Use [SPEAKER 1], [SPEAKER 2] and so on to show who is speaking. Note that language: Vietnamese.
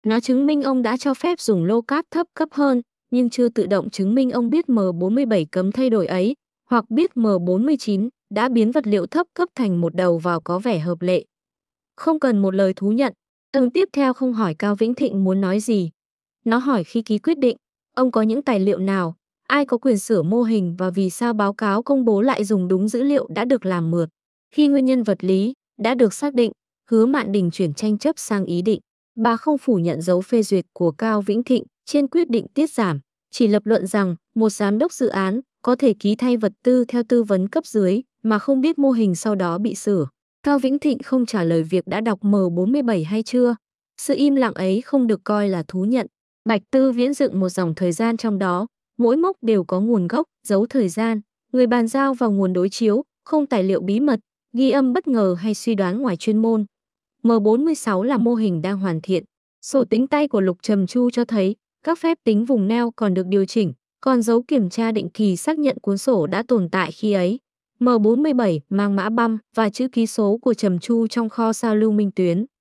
[SPEAKER 1] Nó chứng minh ông đã cho phép dùng low carb thấp cấp hơn, nhưng chưa tự động chứng minh ông biết M47 cấm thay đổi ấy, hoặc biết M49 đã biến vật liệu thấp cấp thành một đầu vào có vẻ hợp lệ. Không cần một lời thú nhận. Tầng tiếp theo không hỏi Cao Vĩnh Thịnh muốn nói gì. Nó hỏi khi ký quyết định, ông có những tài liệu nào, ai có quyền sửa mô hình và vì sao báo cáo công bố lại dùng đúng dữ liệu đã được làm mượt. Khi nguyên nhân vật lý đã được xác định, Hứa Mạn Đình chuyển tranh chấp sang ý định. Bà không phủ nhận dấu phê duyệt của Cao Vĩnh Thịnh trên quyết định tiết giảm, chỉ lập luận rằng một giám đốc dự án có thể ký thay vật tư theo tư vấn cấp dưới mà không biết mô hình sau đó bị sửa. Cao Vĩnh Thịnh không trả lời việc đã đọc M47 hay chưa. Sự im lặng ấy không được coi là thú nhận. Bạch Tư Viễn dựng một dòng thời gian trong đó, mỗi mốc đều có nguồn gốc, dấu thời gian, người bàn giao vào nguồn đối chiếu, không tài liệu bí mật, ghi âm bất ngờ hay suy đoán ngoài chuyên môn. M46 là mô hình đang hoàn thiện. Sổ tính tay của Lục Trầm Chu cho thấy các phép tính vùng neo còn được điều chỉnh, còn dấu kiểm tra định kỳ xác nhận cuốn sổ đã tồn tại khi ấy. M47 mang mã băm và chữ ký số của Trầm Chu trong kho sao lưu minh tuyến.